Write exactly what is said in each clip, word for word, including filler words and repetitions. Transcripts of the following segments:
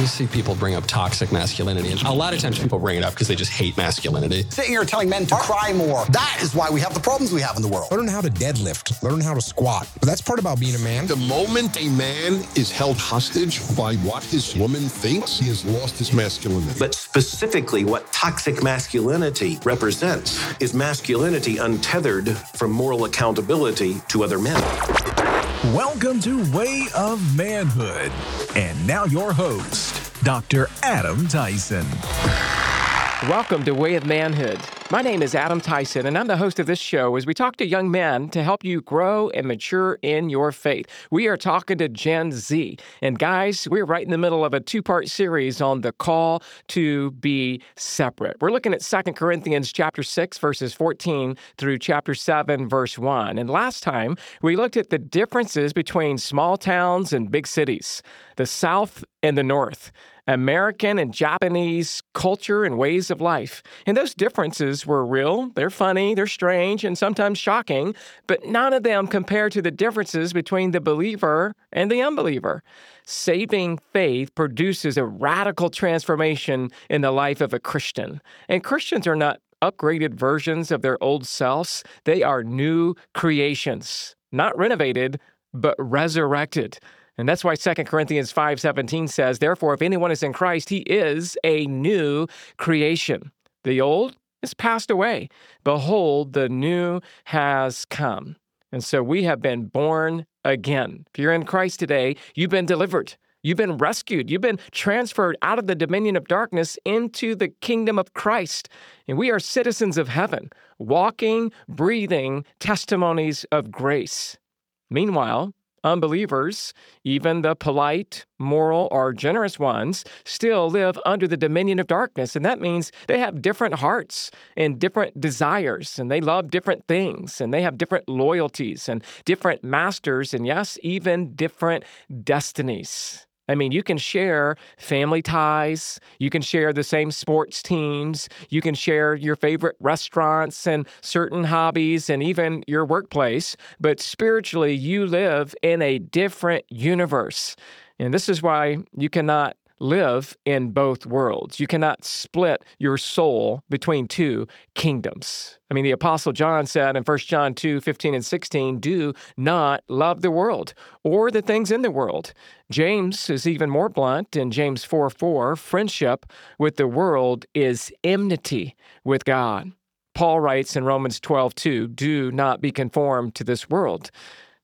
You see people bring up toxic masculinity, and a lot of times people bring it up because they just hate masculinity. Sitting here telling men to cry more. That is why we have the problems we have in the world. Learn how to deadlift. Learn how to squat. But that's part about being a man. The moment a man is held hostage by what his woman thinks, he has lost his masculinity. But specifically, what toxic masculinity represents is masculinity untethered from moral accountability to other men. Welcome to Way of Manhood. And now your host, Doctor Adam Tyson. Welcome to Way of Manhood. My name is Adam Tyson, and I'm the host of this show as we talk to young men to help you grow and mature in your faith. We are talking to Gen Z. And guys, we're right in the middle of a two-part series on the call to be separate. We're looking at Second Corinthians chapter six, verses fourteen through chapter seven, verse one. And last time, we looked at the differences between small towns and big cities, the South and the North, American and Japanese culture and ways of life. And those differences were real, they're funny, they're strange, and sometimes shocking, but none of them compare to the differences between the believer and the unbeliever. Saving faith produces a radical transformation in the life of a Christian. And Christians are not upgraded versions of their old selves. They are new creations, not renovated, but resurrected. And that's why Second Corinthians five seventeen says, therefore, if anyone is in Christ, he is a new creation. The old is passed away. Behold, the new has come. And so we have been born again. If you're in Christ today, you've been delivered. You've been rescued. You've been transferred out of the dominion of darkness into the kingdom of Christ. And we are citizens of heaven, walking, breathing testimonies of grace. Meanwhile, unbelievers, even the polite, moral, or generous ones, still live under the dominion of darkness. And that means they have different hearts and different desires, and they love different things, and they have different loyalties and different masters, and yes, even different destinies. I mean, you can share family ties, you can share the same sports teams, you can share your favorite restaurants and certain hobbies and even your workplace, but spiritually you live in a different universe. And this is why you cannot live in both worlds. You cannot split your soul between two kingdoms. I mean, the Apostle John said in First John two, fifteen and sixteen, do not love the world or the things in the world. James is even more blunt in James four four, friendship with the world is enmity with God. Paul writes in Romans twelve two, do not be conformed to this world.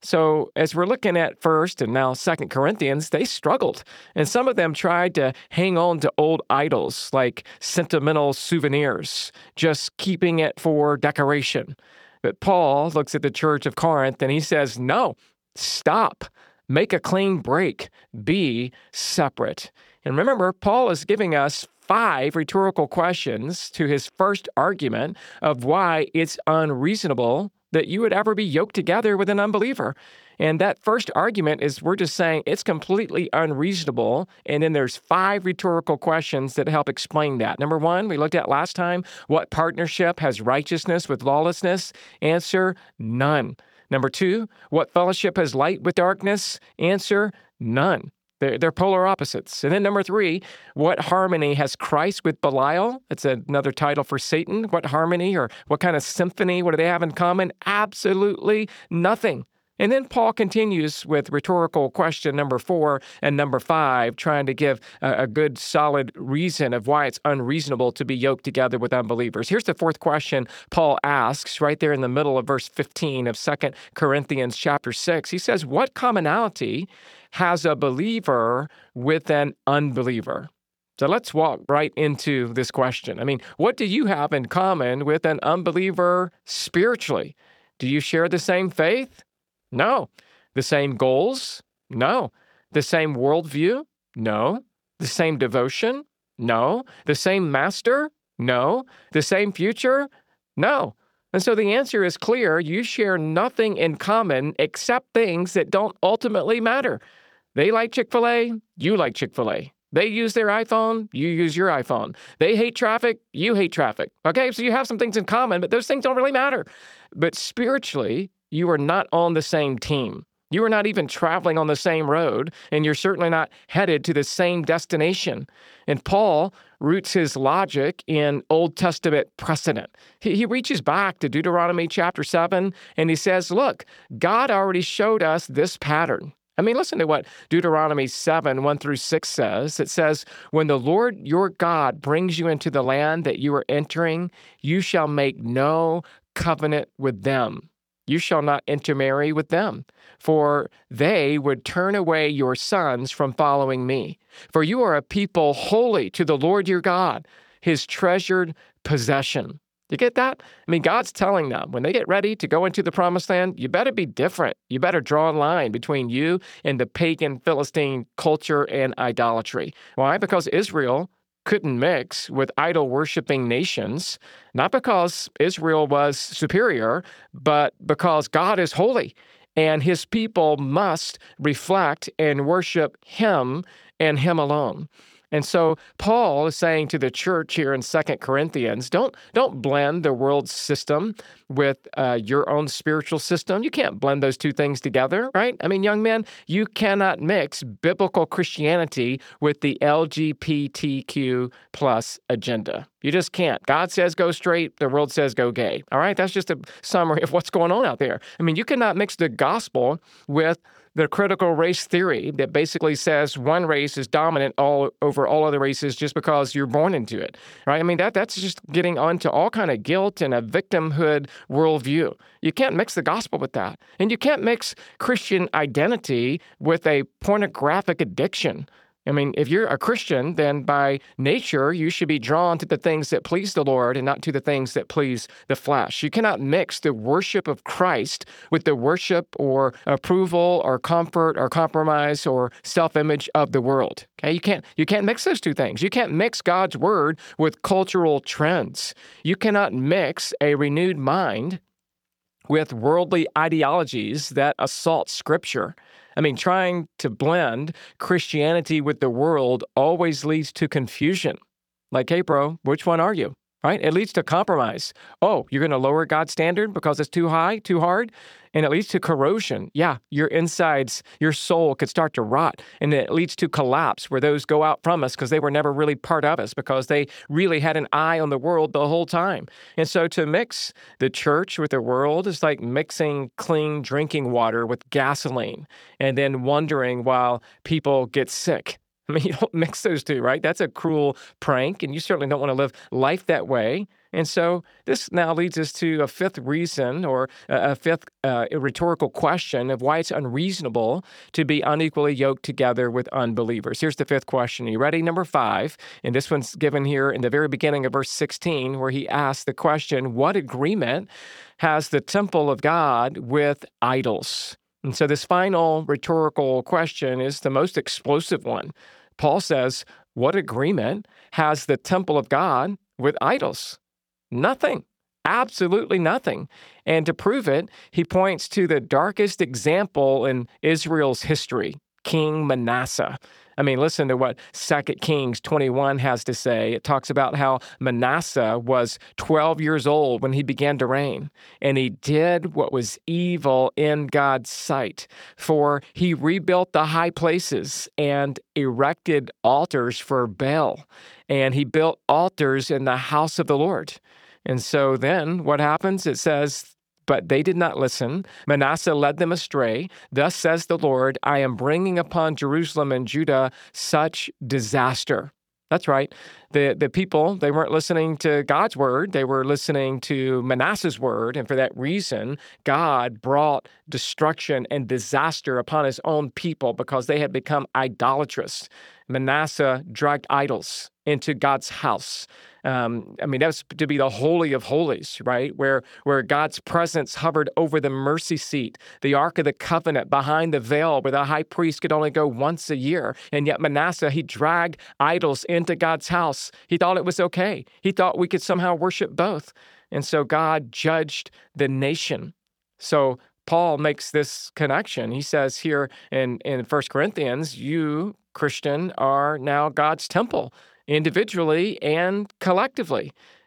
So as we're looking at First and now Second Corinthians, they struggled. And some of them tried to hang on to old idols like sentimental souvenirs, just keeping it for decoration. But Paul looks at the church of Corinth and he says, no, stop. Make a clean break. Be separate. And remember, Paul is giving us five rhetorical questions to his first argument of why it's unreasonable that you would ever be yoked together with an unbeliever. And that first argument is we're just saying it's completely unreasonable. And then there's five rhetorical questions that help explain that. Number one, we looked at last time, what partnership has righteousness with lawlessness? Answer, none. Number two, what fellowship has light with darkness? Answer, none. They're, they're polar opposites. And then number three, what harmony has Christ with Belial? It's another title for Satan. What harmony or what kind of symphony? What do they have in common? Absolutely nothing. And then Paul continues with rhetorical question number four and number five, trying to give a, a good, solid reason of why it's unreasonable to be yoked together with unbelievers. Here's the fourth question Paul asks right there in the middle of verse fifteen of Second Corinthians chapter six. He says, what commonality has a believer with an unbeliever? So let's walk right into this question. I mean, what do you have in common with an unbeliever spiritually? Do you share the same faith? No. The same goals? No. The same worldview? No. The same devotion? No. The same master? No. The same future? No. And so the answer is clear. You share nothing in common except things that don't ultimately matter. They like Chick-fil-A, you like Chick-fil-A. They use their iPhone, you use your iPhone. They hate traffic, you hate traffic. Okay, so you have some things in common, but those things don't really matter. But spiritually, you are not on the same team. You are not even traveling on the same road, and you're certainly not headed to the same destination. And Paul roots his logic in Old Testament precedent. He, he reaches back to Deuteronomy chapter seven, and he says, look, God already showed us this pattern. I mean, listen to what Deuteronomy seven, one through six says. It says, when the Lord your God brings you into the land that you are entering, you shall make no covenant with them. You shall not intermarry with them, for they would turn away your sons from following me. For you are a people holy to the Lord your God, his treasured possession. You get that? I mean, God's telling them when they get ready to go into the promised land, you better be different. You better draw a line between you and the pagan Philistine culture and idolatry. Why? Because Israel couldn't mix with idol-worshiping nations, not because Israel was superior, but because God is holy, and his people must reflect and worship him and him alone. And so Paul is saying to the church here in Second Corinthians, don't, don't blend the world's system with uh, your own spiritual system. You can't blend those two things together, right? I mean, young men, you cannot mix biblical Christianity with the L G B T Q plus agenda. You just can't. God says go straight, the world says go gay. All right, that's just a summary of what's going on out there. I mean, you cannot mix the gospel with the critical race theory that basically says one race is dominant all over all other races just because you're born into it, right? I mean, that that's just getting onto all kind of guilt and a victimhood worldview. You can't mix the gospel with that. And you can't mix Christian identity with a pornographic addiction. I mean, if you're a Christian, then by nature, you should be drawn to the things that please the Lord and not to the things that please the flesh. You cannot mix the worship of Christ with the worship or approval or comfort or compromise or self-image of the world. Okay, you can't you can't mix those two things. You can't mix God's word with cultural trends. You cannot mix a renewed mind with worldly ideologies that assault Scripture. I mean, trying to blend Christianity with the world always leads to confusion. Like, hey, bro, which one are you? Right? It leads to compromise. Oh, you're going to lower God's standard because it's too high, too hard? And it leads to corrosion. Yeah, your insides, your soul could start to rot. And it leads to collapse where those go out from us because they were never really part of us because they really had an eye on the world the whole time. And so to mix the church with the world is like mixing clean drinking water with gasoline and then wondering while people get sick. I mean, you don't mix those two, right? That's a cruel prank, and you certainly don't want to live life that way. And so this now leads us to a fifth reason or a fifth uh, rhetorical question of why it's unreasonable to be unequally yoked together with unbelievers. Here's the fifth question. Are you ready? Number five, and this one's given here in the very beginning of verse sixteen, where he asks the question, what agreement has the temple of God with idols? And so this final rhetorical question is the most explosive one. Paul says, what agreement has the temple of God with idols? Nothing. Absolutely nothing. And to prove it, he points to the darkest example in Israel's history, King Manasseh. I mean, listen to what Second Kings twenty-one has to say. It talks about how Manasseh was twelve years old when he began to reign, and he did what was evil in God's sight, for he rebuilt the high places and erected altars for Baal, and he built altars in the house of the Lord. And so then what happens? It says, but they did not listen. Manasseh led them astray. Thus says the Lord, I am bringing upon Jerusalem and Judah such disaster. That's right. The the people, they weren't listening to God's word. They were listening to Manasseh's word. And for that reason, God brought destruction and disaster upon his own people because they had become idolatrous. Manasseh dragged idols into God's house. Um, I mean, that was to be the Holy of Holies, right? Where, where God's presence hovered over the mercy seat, the Ark of the Covenant behind the veil where the high priest could only go once a year. And yet Manasseh, he dragged idols into God's house. He thought it was okay. He thought we could somehow worship both. And so God judged the nation. So Paul makes this connection. He says here in, in First Corinthians, you, Christian, are now God's temple, individually and collectively.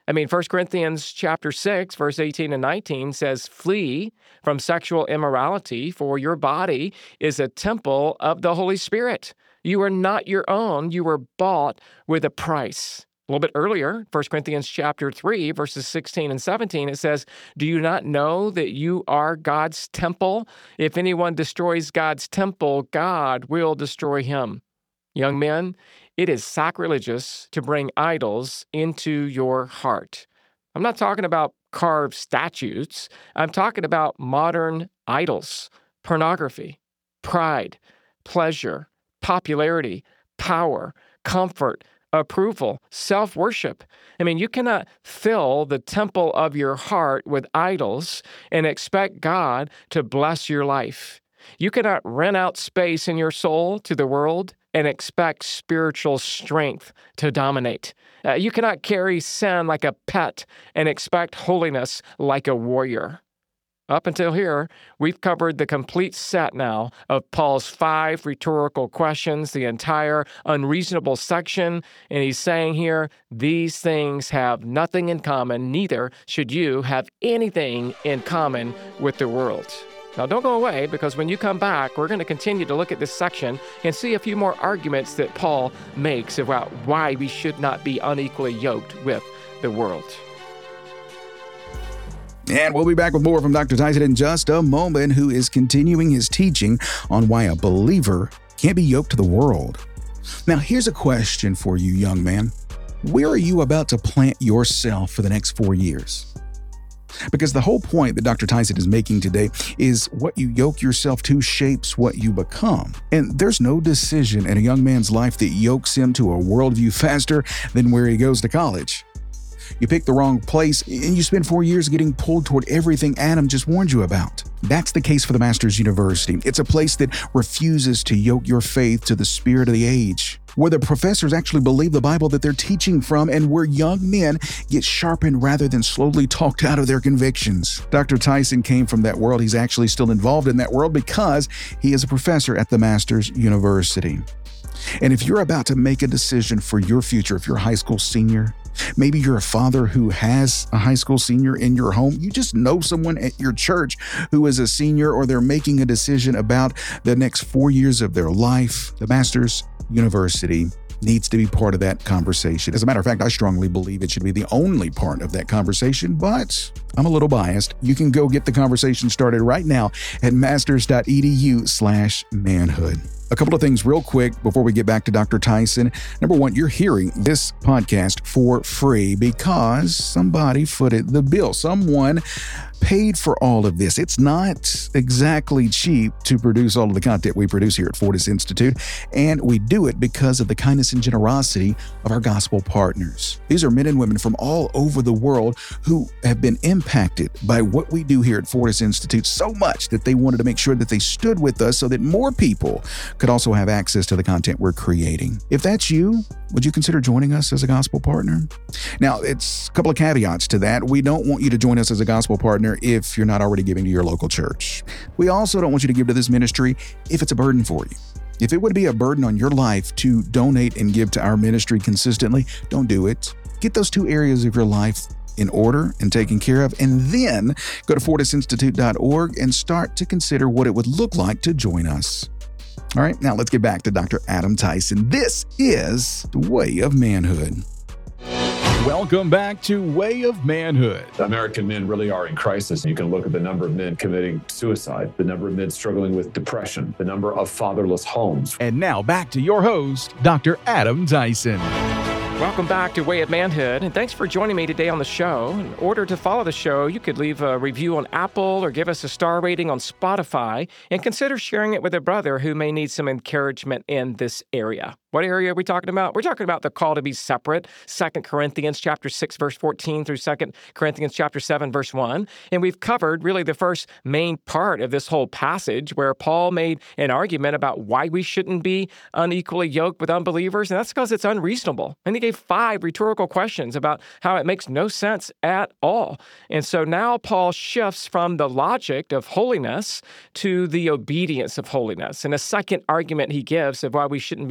I mean, First Corinthians chapter six, verse eighteen and nineteen says, "Flee from sexual immorality, for your body is a temple of the Holy Spirit. You are not your own. You were bought with a price." A little bit earlier, First Corinthians chapter three, verses sixteen and seventeen, it says, "Do you not know that you are God's temple? If anyone destroys God's temple, God will destroy him." Young men, it is sacrilegious to bring idols into your heart. I'm not talking about carved statues. I'm talking about modern idols, pornography, pride, pleasure, popularity, power, comfort, approval, self-worship. I mean, you cannot fill the temple of your heart with idols and expect God to bless your life. You cannot rent out space in your soul to the world and expect spiritual strength to dominate. Uh, you cannot carry sin like a pet and expect holiness like a warrior. Up until here, we've covered the complete set now of Paul's five rhetorical questions, the entire unreasonable section, and he's saying here, these things have nothing in common, neither should you have anything in common with the world. Now, don't go away, because when you come back, we're going to continue to look at this section and see a few more arguments that Paul makes about why we should not be unequally yoked with the world. And we'll be back with more from Doctor Tyson in just a moment, who is continuing his teaching on why a believer can't be yoked to the world. Now, here's a question for you, young man. Where are you about to plant yourself for the next four years? Because the whole point that Doctor Tyson is making today is what you yoke yourself to shapes what you become. And there's no decision in a young man's life that yokes him to a worldview faster than where he goes to college. You pick the wrong place and you spend four years getting pulled toward everything Adam just warned you about. That's the case for the Masters University. It's a place that refuses to yoke your faith to the spirit of the age, where the professors actually believe the Bible that they're teaching from, and where young men get sharpened rather than slowly talked out of their convictions. Doctor Tyson came from that world. He's actually still involved in that world because he is a professor at the Masters University. And if you're about to make a decision for your future, if you're a high school senior, maybe you're a father who has a high school senior in your home, you just know someone at your church who is a senior, or they're making a decision about the next four years of their life, the Masters University needs to be part of that conversation. As a matter of fact, I strongly believe it should be the only part of that conversation, but I'm a little biased. You can go get the conversation started right now at masters.edu slash manhood. A couple of things real quick before we get back to Doctor Tyson. Number one, you're hearing this podcast for free because somebody footed the bill. Someone paid for all of this. It's not exactly cheap to produce all of the content we produce here at Fortis Institute, and we do it because of the kindness and generosity of our gospel partners. These are men and women from all over the world who have been impacted by what we do here at Fortis Institute so much that they wanted to make sure that they stood with us so that more people could also have access to the content we're creating. If that's you, would you consider joining us as a gospel partner? Now, it's a couple of caveats to that. We don't want you to join us as a gospel partner if you're not already giving to your local church. We also don't want you to give to this ministry if it's a burden for you. If it would be a burden on your life to donate and give to our ministry consistently, don't do it. Get those two areas of your life in order and taken care of, and then go to fortis institute dot org and start to consider what it would look like to join us. All right, now let's get back to Doctor Adam Tyson. This is The Way of Manhood. Welcome back to Way of Manhood. American men really are in crisis. You can look at the number of men committing suicide, the number of men struggling with depression, the number of fatherless homes. And now back to your host, Doctor Adam Tyson. Welcome back to Way of Manhood, and thanks for joining me today on the show. In order to follow the show, you could leave a review on Apple or give us a star rating on Spotify, and consider sharing it with a brother who may need some encouragement in this area. What area are we talking about? We're talking about the call to be separate, Second Corinthians chapter six, verse fourteen through Second Corinthians chapter seven, verse one. And we've covered really the first main part of this whole passage where Paul made an argument about why we shouldn't be unequally yoked with unbelievers, and that's because it's unreasonable. And he gave five rhetorical questions about how it makes no sense at all. And so now Paul shifts from the logic of holiness to the obedience of holiness. And a second argument he gives of why we shouldn't be yoked together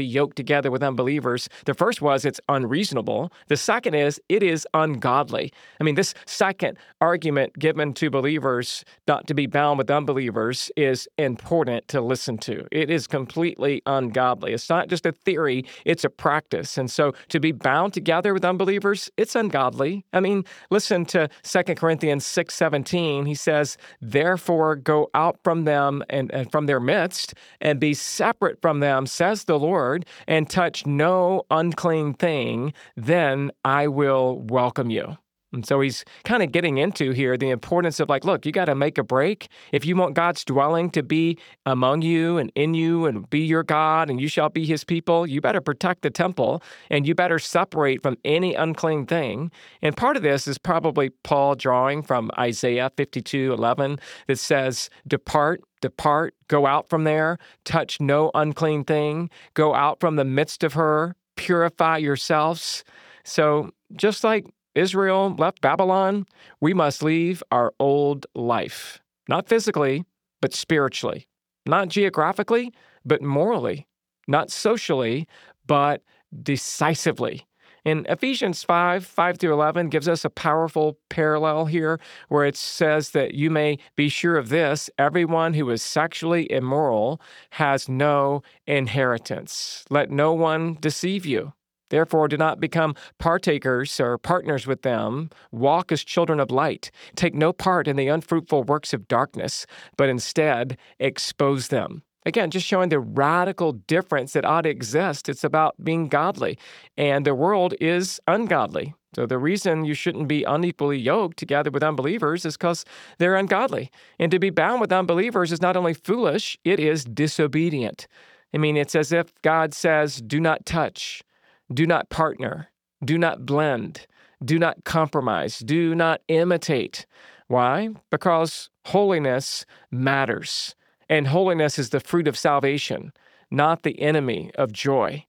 together with unbelievers. The first was it's unreasonable. The second is it is ungodly. I mean, this second argument given to believers not to be bound with unbelievers is important to listen to. It is completely ungodly. It's not just a theory, it's a practice. And so to be bound together with unbelievers, it's ungodly. I mean, listen to Second Corinthians six seventeen. He says, therefore go out from them and, and from their midst and be separate from them, says the Lord, and touch no unclean thing, then I will welcome you. And so he's kind of getting into here the importance of like, look, you got to make a break. If you want God's dwelling to be among you and in you and be your God and you shall be his people, you better protect the temple and you better separate from any unclean thing. And part of this is probably Paul drawing from Isaiah fifty-two eleven that says, depart, depart, go out from there, touch no unclean thing, go out from the midst of her, purify yourselves. So just like Israel left Babylon, we must leave our old life, not physically, but spiritually, not geographically, but morally, not socially, but decisively. And Ephesians five, five through eleven gives us a powerful parallel here where it says that you may be sure of this, everyone who is sexually immoral has no inheritance. Let no one deceive you. Therefore, do not become partakers or partners with them. Walk as children of light. Take no part in the unfruitful works of darkness, but instead expose them. Again, just showing the radical difference that ought to exist. It's about being godly, and the world is ungodly. So the reason you shouldn't be unequally yoked together with unbelievers is because they're ungodly. And to be bound with unbelievers is not only foolish, it is disobedient. I mean, it's as if God says, do not touch. Do not partner, do not blend, do not compromise, do not imitate. Why? Because holiness matters, and holiness is the fruit of salvation, not the enemy of joy.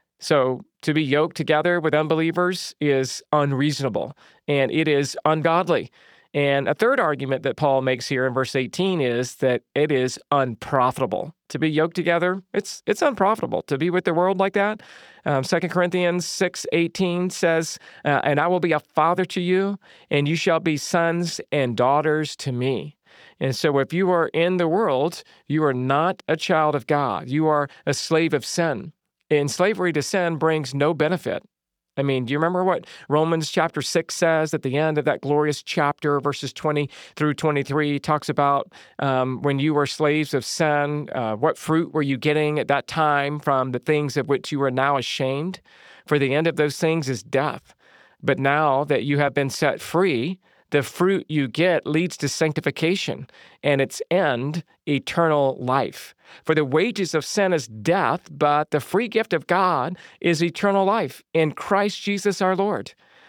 So to be yoked together with unbelievers is unreasonable, and it is ungodly. And a third argument that Paul makes here in verse eighteen is that it is unprofitable. To be yoked together, it's it's unprofitable. To be with the world like that, um, Second Corinthians six eighteen says, uh, and I will be a father to you, and you shall be sons and daughters to me. And so if you are in the world, you are not a child of God. You are a slave of sin. And slavery to sin brings no benefit. I mean, do you remember what Romans chapter six says at the end of that glorious chapter, verses twenty through twenty-three, talks about um, when you were slaves of sin, uh, what fruit were you getting at that time from the things of which you are now ashamed? For the end of those things is death. But now that you have been set free, the fruit you get leads to sanctification, and its end, eternal life. For the wages of sin is death, but the free gift of God is eternal life in Christ Jesus our Lord.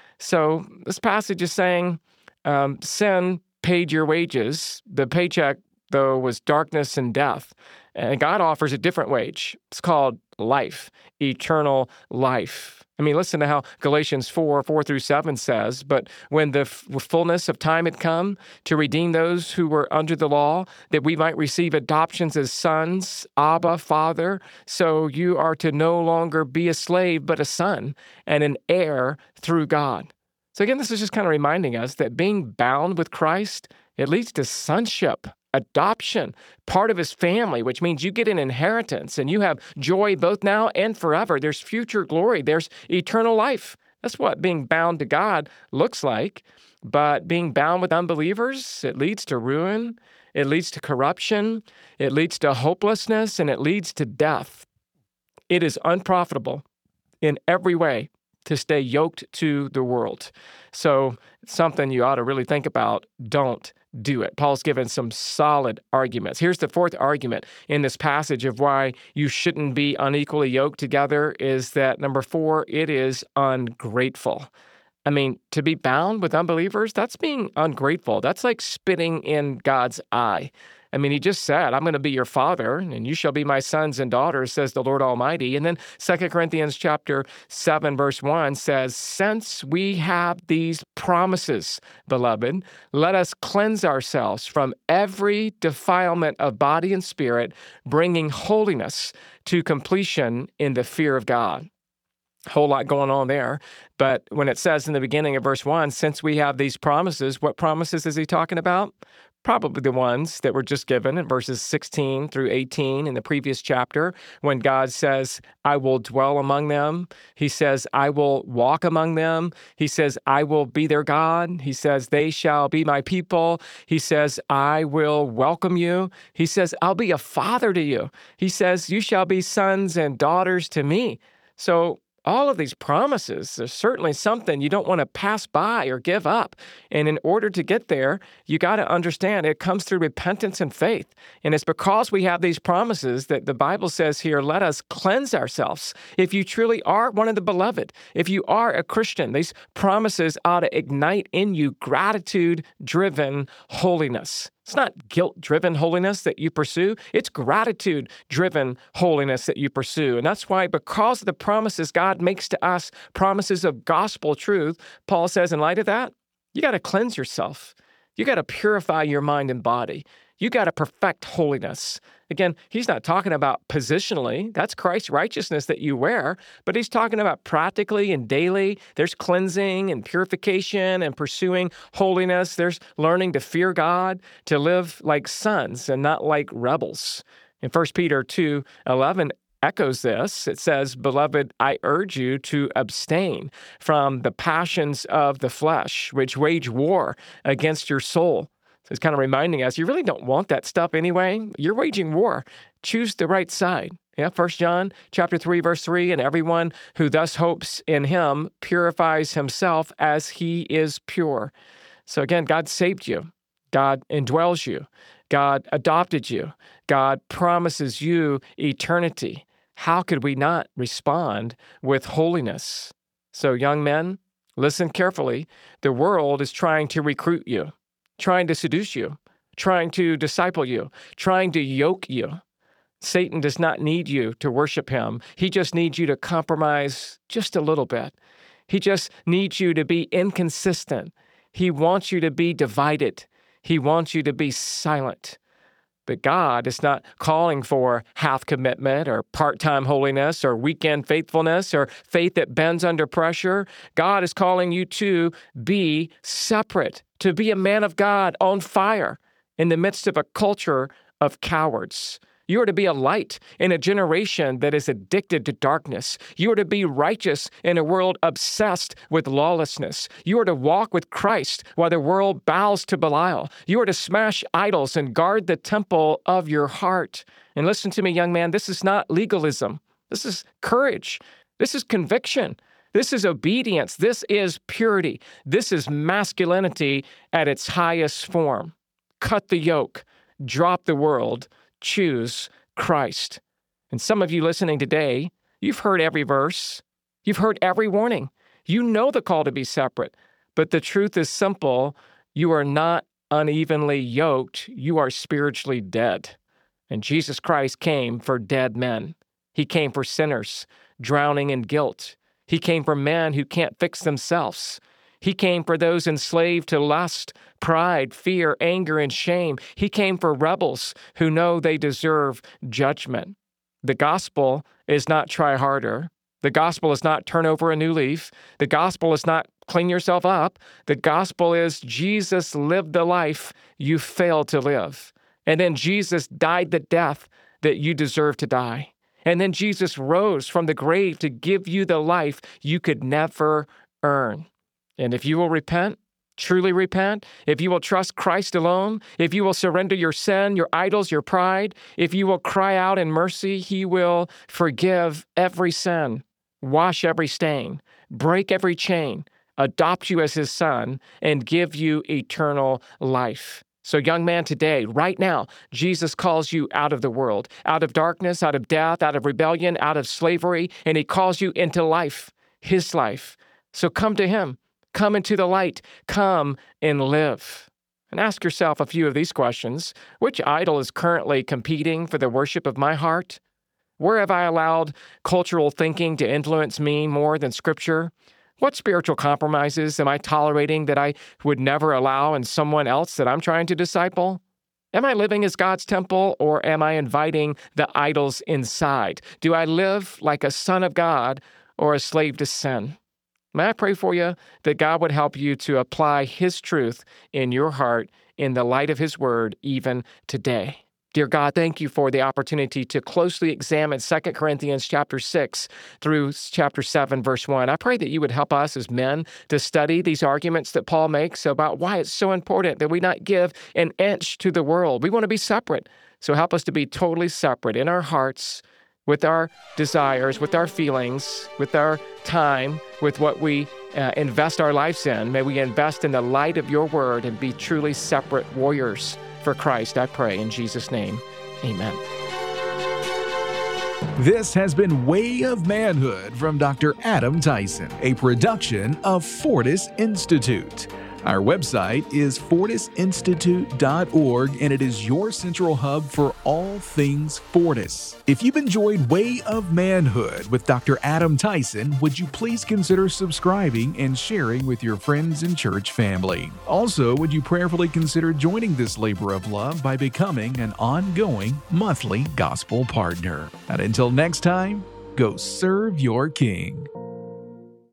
So this passage is saying um, sin paid your wages. The paycheck, though, was darkness and death. And God offers a different wage. It's called life, eternal life. I mean, listen to how Galatians four, four through seven says, but when the f- fullness of time had come to redeem those who were under the law, that we might receive adoptions as sons, Abba, Father, so you are to no longer be a slave, but a son, and an heir through God. So again, this is just kind of reminding us that being bound with Christ, it leads to sonship, adoption, part of his family, which means you get an inheritance and you have joy both now and forever. There's future glory. There's eternal life. That's what being bound to God looks like. But being bound with unbelievers, it leads to ruin. It leads to corruption. It leads to hopelessness, and it leads to death. It is unprofitable in every way to stay yoked to the world. So it's something you ought to really think about. Don't do it. Paul's given some solid arguments. Here's the fourth argument in this passage of why you shouldn't be unequally yoked together is that, number four, it is ungrateful. I mean, to be bound with unbelievers, that's being ungrateful. That's like spitting in God's eye. I mean, he just said, I'm going to be your father, and you shall be my sons and daughters, says the Lord Almighty. And then Second Corinthians chapter seven, verse one says, since we have these promises, beloved, let us cleanse ourselves from every defilement of body and spirit, bringing holiness to completion in the fear of God. Whole lot going on there. But when it says in the beginning of verse one, since we have these promises, what promises is he talking about? Probably the ones that were just given in verses sixteen through eighteen in the previous chapter, when God says, I will dwell among them. He says, I will walk among them. He says, I will be their God. He says, they shall be my people. He says, I will welcome you. He says, I'll be a father to you. He says, you shall be sons and daughters to me. So all of these promises are certainly something you don't want to pass by or give up. And in order to get there, you got to understand it comes through repentance and faith. And it's because we have these promises that the Bible says here, let us cleanse ourselves. If you truly are one of the beloved, if you are a Christian, these promises ought to ignite in you gratitude-driven holiness. It's not guilt-driven holiness that you pursue. It's gratitude-driven holiness that you pursue. And that's why, because of the promises God makes to us, promises of gospel truth, Paul says, in light of that, you got to cleanse yourself. You got to purify your mind and body. You got to perfect holiness. Again, he's not talking about positionally. That's Christ's righteousness that you wear, but he's talking about practically and daily. There's cleansing and purification and pursuing holiness. There's learning to fear God, to live like sons and not like rebels. In First Peter two eleven echoes this. It says, beloved, I urge you to abstain from the passions of the flesh, which wage war against your soul. So it's kind of reminding us, you really don't want that stuff anyway. You're waging war. Choose the right side. Yeah, First John chapter three, verse three, and everyone who thus hopes in him purifies himself as he is pure. So again, God saved you. God indwells you. God adopted you. God promises you eternity. How could we not respond with holiness? So young men, listen carefully. The world is trying to recruit you, trying to seduce you, trying to disciple you, trying to yoke you. Satan does not need you to worship him. He just needs you to compromise just a little bit. He just needs you to be inconsistent. He wants you to be divided. He wants you to be silent. But God is not calling for half commitment or part-time holiness or weekend faithfulness or faith that bends under pressure. God is calling you to be separate, to be a man of God on fire in the midst of a culture of cowards. You are to be a light in a generation that is addicted to darkness. You are to be righteous in a world obsessed with lawlessness. You are to walk with Christ while the world bows to Belial. You are to smash idols and guard the temple of your heart. And listen to me, young man, this is not legalism. This is courage. This is conviction. This is obedience. This is purity. This is masculinity at its highest form. Cut the yoke. Drop the world. Choose Christ. And some of you listening today, you've heard every verse. You've heard every warning. You know the call to be separate. But the truth is simple. You are not unevenly yoked. You are spiritually dead. And Jesus Christ came for dead men. He came for sinners, drowning in guilt. He came for men who can't fix themselves. He came for those enslaved to lust, pride, fear, anger, and shame. He came for rebels who know they deserve judgment. The gospel is not try harder. The gospel is not turn over a new leaf. The gospel is not clean yourself up. The gospel is Jesus lived the life you failed to live. And then Jesus died the death that you deserve to die. And then Jesus rose from the grave to give you the life you could never earn. And if you will repent, truly repent, if you will trust Christ alone, if you will surrender your sin, your idols, your pride, if you will cry out in mercy, he will forgive every sin, wash every stain, break every chain, adopt you as his son, and give you eternal life. So young man, today, right now, Jesus calls you out of the world, out of darkness, out of death, out of rebellion, out of slavery, and he calls you into life, his life. So come to him. Come into the light. Come and live. And ask yourself a few of these questions. Which idol is currently competing for the worship of my heart? Where have I allowed cultural thinking to influence me more than Scripture? What spiritual compromises am I tolerating that I would never allow in someone else that I'm trying to disciple? Am I living as God's temple, or am I inviting the idols inside? Do I live like a son of God or a slave to sin? May I pray for you that God would help you to apply His truth in your heart in the light of His Word even today. Dear God, thank you for the opportunity to closely examine Second Corinthians chapter six through chapter seven, verse one. I pray that you would help us as men to study these arguments that Paul makes about why it's so important that we not give an inch to the world. We want to be separate. So help us to be totally separate in our hearts, with our desires, with our feelings, with our time, with what we uh, invest our lives in. May we invest in the light of your word and be truly separate warriors for Christ, I pray in Jesus' name. Amen. This has been Way of Manhood from Doctor Adam Tyson, a production of Fortis Institute. Our website is fortis institute dot org, and it is your central hub for all things Fortis. If you've enjoyed Way of Manhood with Doctor Adam Tyson, would you please consider subscribing and sharing with your friends and church family? Also, would you prayerfully consider joining this labor of love by becoming an ongoing monthly gospel partner? And until next time, go serve your King.